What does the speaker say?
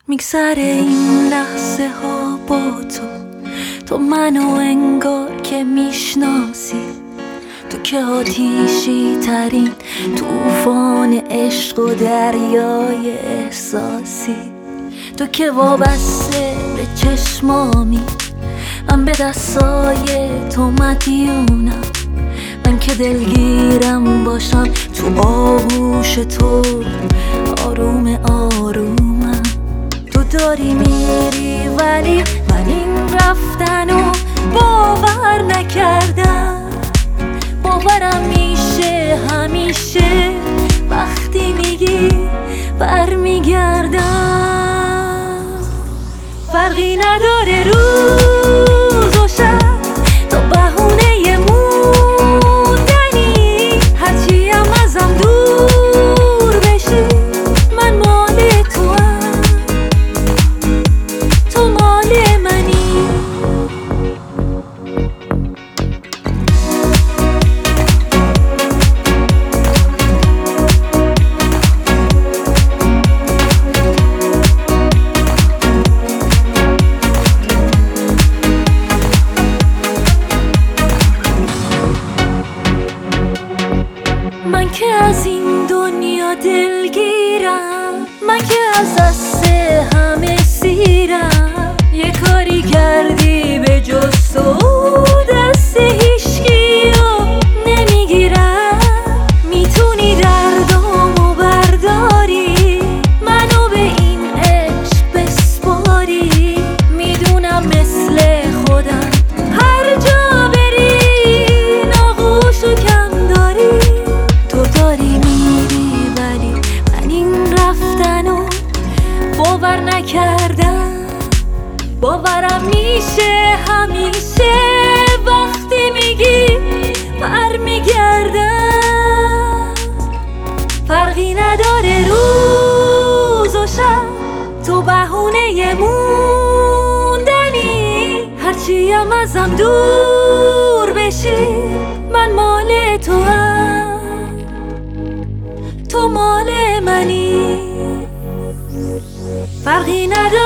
میگذره این لحظه ها با تو منو انگار که میشناسی، تو که آتیشی ترین توفان عشق و دریای احساسی، تو که وابسته به چشمامی، من به دستای تو مدیونم، من که دلگیرم باشم تو آغوش تو آروم آرومم. تو داری میری ولی من این رفتنو باور نکردم، باورم میشه همیشه وقتی میگی برمیگردم. فرقی نداره روز و شب، تو بهونه موندنی، هرچی هم ازم دور بشی من مال توام، تو مال منی. من که از این دنیا دلگیرم، من که از دست همه سیرم، یه کاری کردی به جز تو دست هیچکیو نمیگیرم. میتونی دردامو برداری، منو به این عشق بسپاری، میدونم مثل خودم هر جا بری ناغوشو کم داری. تو داری میری ولی من این رفتنو باور نکردم، باورم میشه همیشه وقتی میگی برمیگردم. فرقی نداره روز و شب، تو بهونه موندنی، هرچی هم ازم دور بشی من مال توام، تو مال منی. فرقی نداره